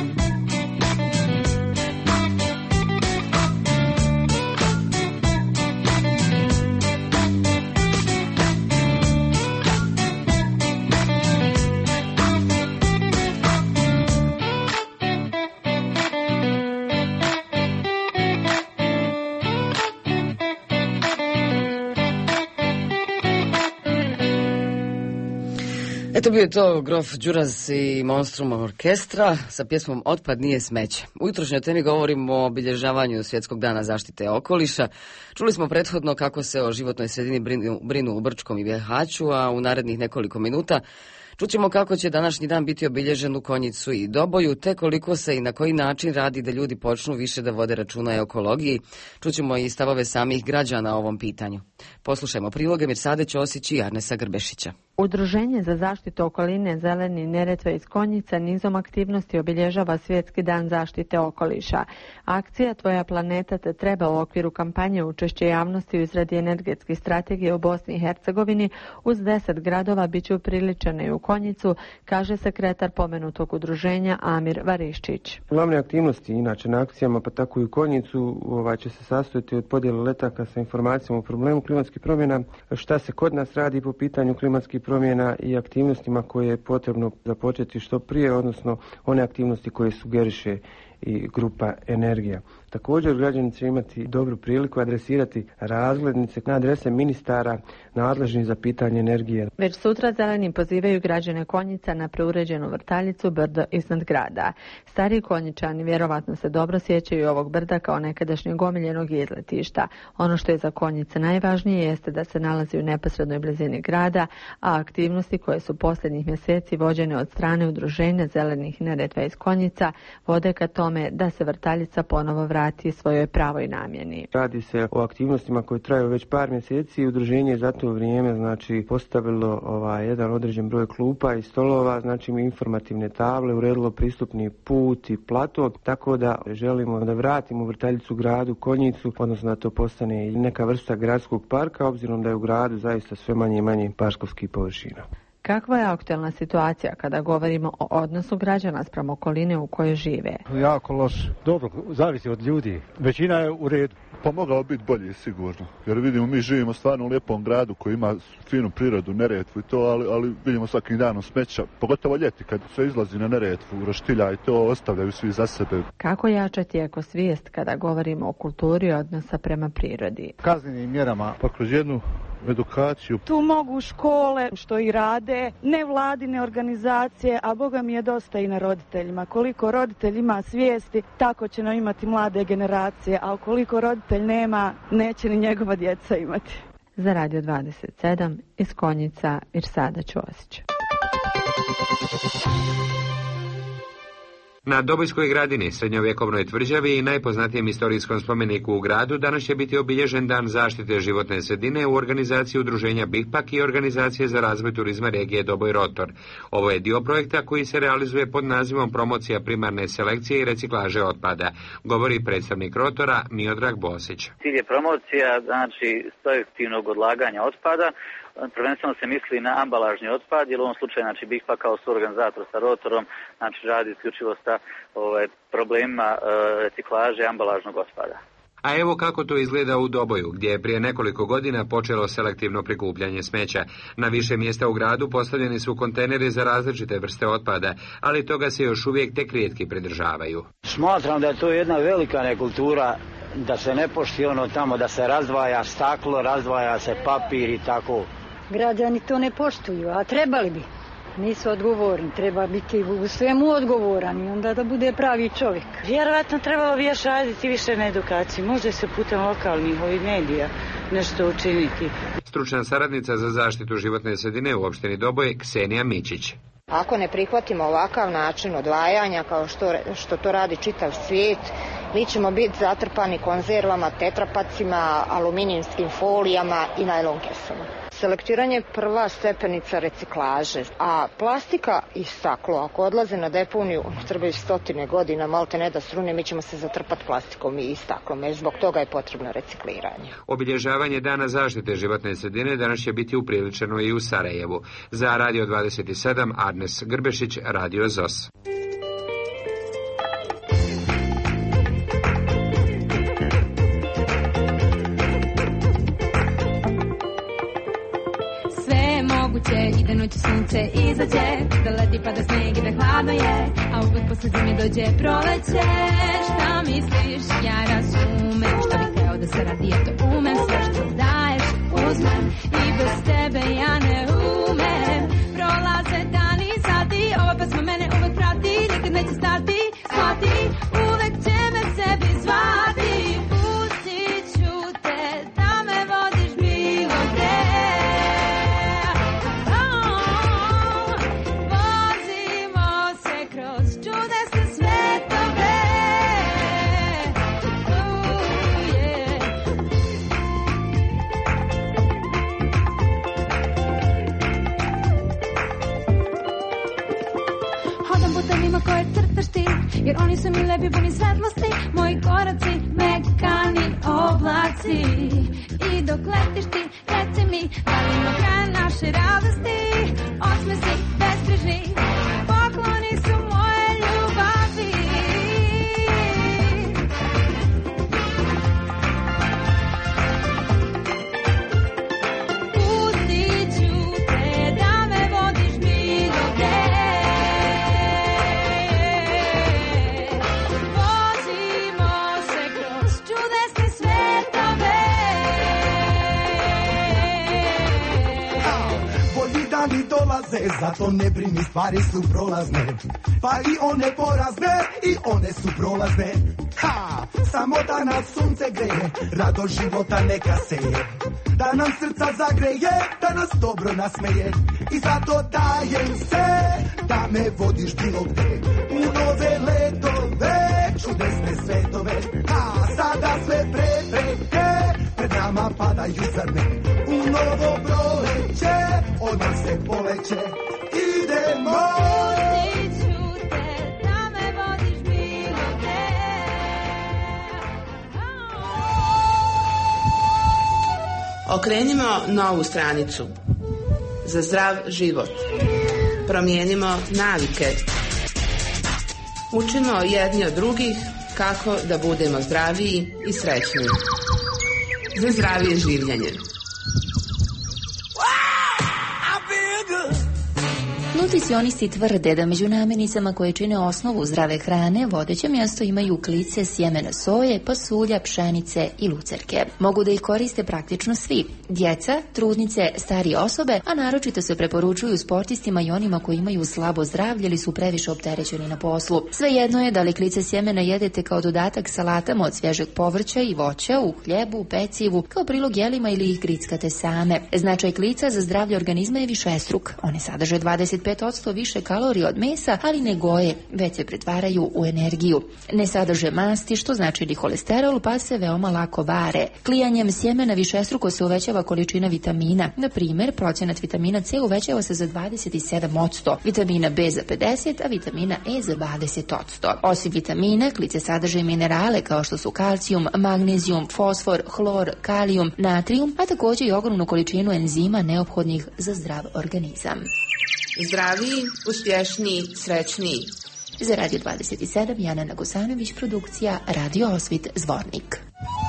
Eto bio je to Grof Đuras i Monstrum orkestra sa pjesmom Otpad nije smeće. U jutrošnjoj temi govorimo o obilježavanju Svjetskog dana zaštite okoliša. Čuli smo prethodno kako se o životnoj sredini brinu u Brčkom i Bihaću, a u narednih nekoliko minuta čućemo kako će današnji dan biti obilježen u Konjicu i Doboju, te koliko se i na koji način radi da ljudi počnu više da vode računa o ekologiji. Čućemo i stavove samih građana o ovom pitanju. Poslušajmo priloge Mirsade Ćosić i Arnesa Grbešića. Udruženje za zaštitu okoline Zeleni Neretve iz Konjica nizom aktivnosti obilježava Svjetski dan zaštite okoliša. Akcija Tvoja planeta te treba u okviru kampanje učešće javnosti u izradi energetskih strategije u Bosni i Hercegovini uz 10 gradova bit će upriličene i u Konjicu, kaže sekretar pomenutog udruženja Amir Variščić. Glavne aktivnosti inače na akcijama, pa tako i u Konjicu, će se sastojati od podjele letaka sa informacijama o problemu klimatskih promjena, šta se kod nas radi po pitanju klimatskih promjena i aktivnostima koje je potrebno započeti što prije, odnosno one aktivnosti koje sugeriše i grupa Energija. Također građani će imati dobru priliku adresirati razglednice na adrese ministara nadležnih za pitanje energije. Već sutra zeleni pozivaju građane Konjica na preuređenu vrtaljicu brdo iznad grada. Stari Konjičani vjerovatno se dobro sjećaju ovog brda kao nekadašnjeg omiljenog izletišta. Ono što je za Konjice najvažnije jeste da se nalazi u neposrednoj blizini grada, a aktivnosti koje su posljednjih mjeseci vođene od strane udruženja Zelenih Neretva iz Konjica vode ka tome da se vrtaljica ponovo vrati svojoj pravoj namjeni. Radi se o aktivnostima koje traju već par mjeseci i udruženje je za to vrijeme postavilo jedan određen broj klupa i stolova, informativne table, uredilo pristupni put i plato, tako da želimo da vratimo vrtaljicu gradu Konjicu, odnosno da to postane i neka vrsta gradskog parka, obzirom da je u gradu zaista sve manje i manje parkovskih površina. Kakva je aktualna situacija kada govorimo o odnosu građana spram okoline u kojoj žive? Jako loš. Dobro, zavisi od ljudi. Većina je u redu. Pa mogao biti bolje sigurno. Jer vidimo, mi živimo stvarno u lijepom gradu koji ima finu prirodu, Neretvu i to, ali vidimo svakim danom smeća. Pogotovo ljeti kad se izlazi na Neretvu, roštilja i to ostavljaju svi za sebe. Kako jačati ekosvijest kada govorimo o kulturi odnosa prema prirodi? Kaznenim mjerama, pa kroz jednu edukaciju. Tu mogu škole, što i rade, nevladine organizacije, a Boga mi je dosta i na roditeljima. Koliko roditelj ima svijesti, tako će nam imati mlade generacije, a ukoliko roditelj nema, neće ni njegova djeca imati. Za Radio 27 iz Konjica, Irsada Ćosić. Na Dobojskoj gradini, srednjovjekovnoj tvrđavi i najpoznatijem istorijskom spomeniku u gradu, danas će biti obilježen Dan zaštite životne sredine u organizaciji udruženja BIHPAK i organizacije za razvoj turizma regije Doboj Rotor. Ovo je dio projekta koji se realizuje pod nazivom Promocija primarne selekcije i reciklaže otpada, govori predstavnik Rotora Miodrag Bosić. Cilj je promocija, znači, selektivnog odlaganja otpada. Prvenstveno se misli na ambalažni otpad, jer u ovom slučaju BIHPAK kao suorganizator sa Rotorom radi isključivo sa problemima reciklaže ambalažnog otpada. A evo kako to izgleda u Doboju, gdje je prije nekoliko godina počelo selektivno prikupljanje smeća. Na više mjesta u gradu postavljeni su kontejneri za različite vrste otpada, ali toga se još uvijek tek rijetki pridržavaju. Smatram da je to jedna velika nekultura, da se ne pošti tamo da se razdvaja staklo, razdvaja se papir i tako. Građani to ne poštuju, a trebali bi. Nisu odgovorni, treba biti u svemu odgovoran i onda da bude pravi čovjek. Vjerovatno trebalo bi još raditi više na edukaciji, možda se putem lokalnih ovih medija nešto učiniti. Stručna saradnica za zaštitu životne sredine u opštini Doboj, Ksenija Mičić. Ako ne prihvatimo ovakav način odvajanja kao što to radi čitav svijet, mi ćemo biti zatrpani konzervama, tetrapacima, aluminijskim folijama i najlon kesama. Selektiranje je prva stepenica reciklaže, a plastika i staklo, ako odlaze na deponiju, trebaju 100 godina, malte ne da srune, mi ćemo se zatrpati plastikom i staklom, jer zbog toga je potrebno recikliranje. Obilježavanje Dana zaštite životne sredine danas će biti upriličeno i u Sarajevu. Za Radio 27, Arnes Grbešić, Radio ZOS. I da noći sunce izađe, da leti pa da snijeg i da hladno je, a uvijek posle zime dođe proleće. Šta misliš, ja razumem, šta bih hteo da se radi, ja to umem, sve što daješ uzmem i bez tebe ja ne umem. Prolaze dani i sati, ova pesma mene uvek prati, nikad neće stati, shvati, uvek će me sebi zvati. Pustit ću te da me vodiš bilo gde. Koje crtaš ti, jer oni su mi lepi puni svetlosti, moji koraci mekani oblaci. I dok letiš ti, reci mi, da li ima kraja naše radosti, osmesi bezbrižni, pokloni su moje ljubavi. Pustit ću te da me vodiš bilo gde. Zato ne brini, stvari su prolazne, pa i one porazne, i one su prolazne. Ha! Samo da nas sunce greje, rado života neka seje, da nam srca zagreje, da nas dobro nasmeje. I zato dajem se, da me vodiš bilo gde, u nove letove, čudesne svetove. Ha! Sada sve prepreke pred nama padaju zrne, u novo proleće, od nas se poleće. Idemo! Pustit ću te da me vodiš bilo gde. Okrenimo novu stranicu. za zdrav život. Promijenimo navike. Učimo jedni od drugih kako da budemo zdraviji i srećniji. Za zdravije življenje. Nutricionisti tvrde da među namirnicama koje čine osnovu zdrave hrane vodeće mjesto imaju klice sjemena soje, pasulja, pšenice i lucerke. Mogu da ih koriste praktično svi. Djeca, trudnice, starije osobe, a naročito se preporučuju sportistima i onima koji imaju slabo zdravlje ili su previše opterećeni na poslu. Svejedno je da li klice sjemena jedete kao dodatak salatama od svježeg povrća i voća, u hljebu, pecivu, kao prilog jelima ili ih grickate same. Značaj klica za zdravlje organizma je višestruk. One sadrže 25% više kalorija od mesa, ali ne goje, već se pretvaraju u energiju. Ne sadrže masti, što znači ni holesterol, pa se veoma lako vare. Klijanjem sjemena višestruko se uvećava količina vitamina. Na primjer, procenat vitamina C uvećava se za 27%, vitamina B za 50%, a vitamina E za 20%. Osim vitamina, klice sadrže minerale kao što su kalcijum, magnezijum, fosfor, hlor, kalijum, natrijum, a također i ogromnu količinu enzima neophodnih za zdrav organizam. Zdraviji, uspješniji, srećniji. Za Radio 27, Jana Nagosanović, produkcija Radio Osvit, Zvornik.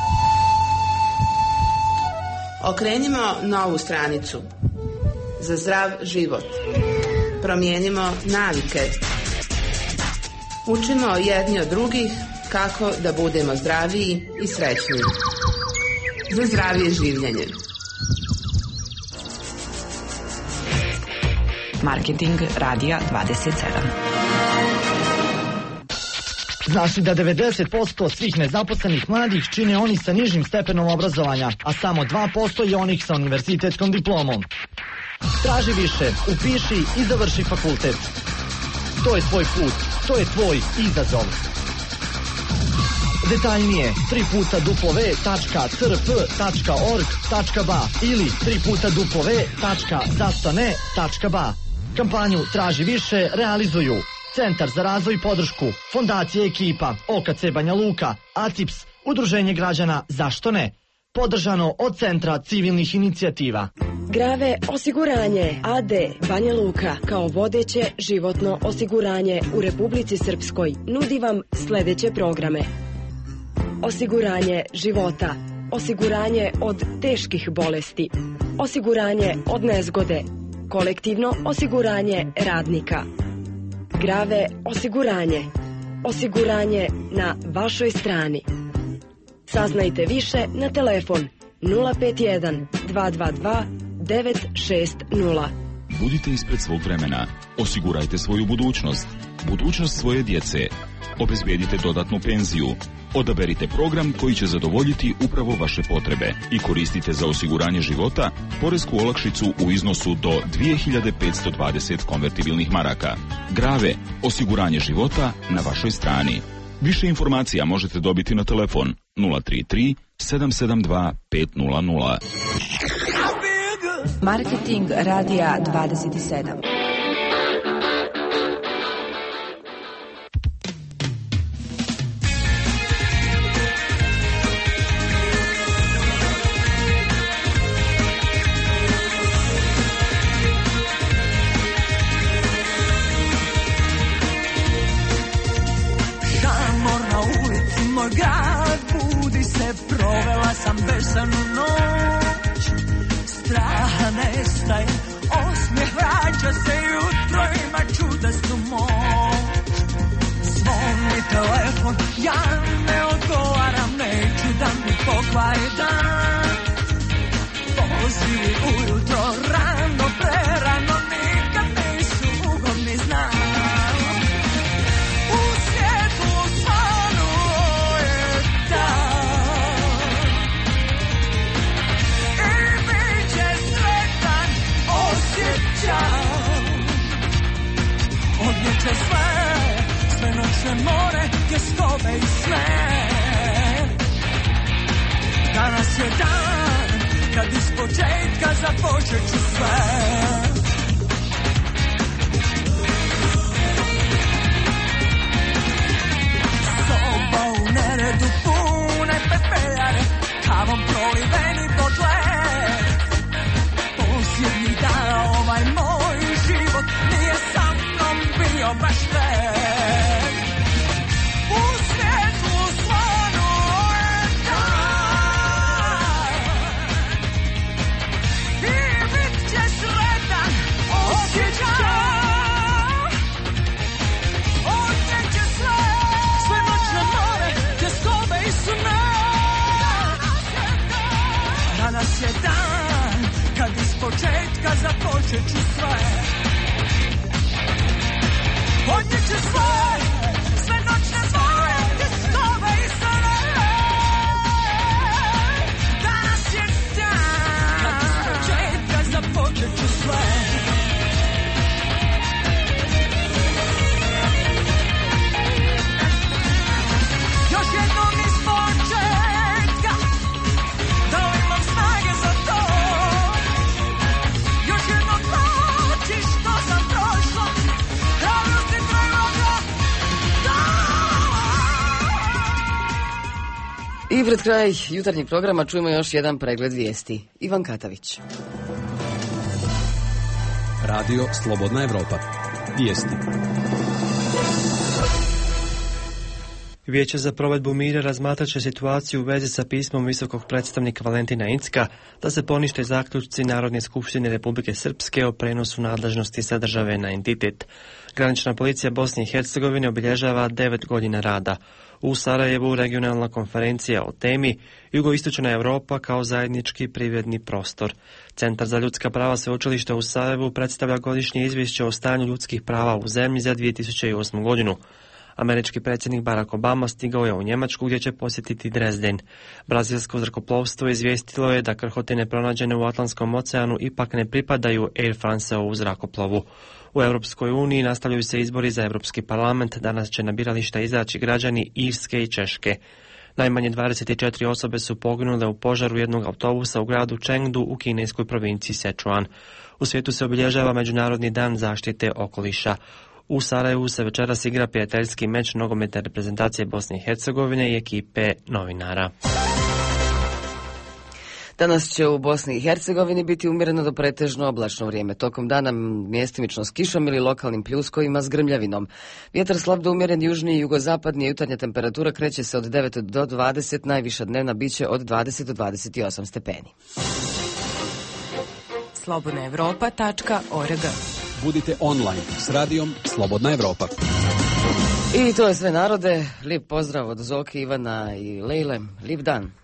Okrenimo novu stranicu. Za zdrav život. Promijenimo navike. Učimo jedni od drugih kako da budemo zdraviji i srećniji. Za zdravije življenje. Marketing Radija 27. Znaš li da 90% svih nezaposlenih mladih čine oni sa nižim stepenom obrazovanja, a samo 2% je onih sa univerzitetskom diplomom? Traži više, upiši i završi fakultet. To je tvoj put, to je tvoj izazov. Detaljnije www.crp.org.ba ili www.zastane.ba. Kampanju Traži više realizuju Centar za razvoj i podršku, Fondacija Ekipa, OKC Banja Luka, ACIPS, Udruženje građana Zašto ne, podržano od Centra civilnih inicijativa. Grave osiguranje AD Banja Luka kao vodeće životno osiguranje u Republici Srpskoj nudi vam sljedeće programe. Osiguranje života, osiguranje od teških bolesti, osiguranje od nezgode, kolektivno osiguranje radnika. Grave osiguranje, osiguranje na vašoj strani. Saznajte više na telefon 051 222 960. Budite ispred svog vremena, osigurajte svoju budućnost, budućnost svoje djece, obezbedite dodatnu penziju, odaberite program koji će zadovoljiti upravo vaše potrebe i koristite za osiguranje života poresku olakšicu u iznosu do 2520 konvertibilnih maraka. Grave, osiguranje života na vašoj strani. Više informacija možete dobiti na telefon 033 772 500. Marketing Radija 27. Moj grad budi se, provela sam besanu noć. Straha nestaje, osmijeh vraća se, jutro ima čudesnu moć. Zvoni telefon, ja ne odgovaram, neću da mi pokvari dan. Pozivi ujutro, rano, prerano, nikad nisu ugodni znak. Odneće sve noćne more, tjeskove i sve. Danas je dan, kad iz početka započet ću sve. Soba u neredu, pune pepeljare, kavom proliveni pogled. Posljednji dana I pred kraj jutarnjeg programa čujemo još jedan pregled vijesti. Ivan Katavić. Radio Slobodna Evropa. Vijesti. Vijeće za provedbu mira razmatrat će situaciju u vezi sa pismom visokog predstavnika Valentina Incka da se ponište zaključci Narodne skupštine Republike Srpske o prenosu nadležnosti sa države na entitet. Granična policija Bosne i Hercegovine obilježava 9 godina rada. U Sarajevu regionalna konferencija o temi Jugoistočna Europa kao zajednički privredni prostor. Centar za ljudska prava sveučilišta u Sarajevu predstavlja godišnje izvješće o stanju ljudskih prava u zemlji za 2008. godinu. Američki predsjednik Barack Obama stigao je u Njemačku gdje će posjetiti Dresden. Brazilsko zrakoplovstvo izvijestilo je da krhotine pronađene u Atlantskom oceanu ipak ne pripadaju Air Franceovu zrakoplovu. U Europskoj uniji nastavljaju se izbori za Europski parlament. Danas će na birališta izaći građani Irske i Češke. Najmanje 24 osobe su poginule u požaru jednog autobusa u gradu Chengdu u kineskoj provinciji Sichuan. U svijetu se obilježava Međunarodni dan zaštite okoliša. U Sarajevu se večeras igra prijateljski meč nogometne reprezentacije Bosne i Hercegovine i ekipe novinara. Danas će u Bosni i Hercegovini biti umjereno do pretežno oblačno vrijeme. Tokom dana mjestimično s kišom ili lokalnim pljuskovima s grmljavinom. Vjetar slab do umjeren južni i jugozapadni, jutarnja temperatura kreće se od 9 do 20, najviša dnevna biće od 20 do 28 stepeni. slobodnaevropa.org. Budite online s radijom Slobodna Evropa. I to je sve narode. Lijep pozdrav od Zoki, Ivana i Lejle. Lijep dan.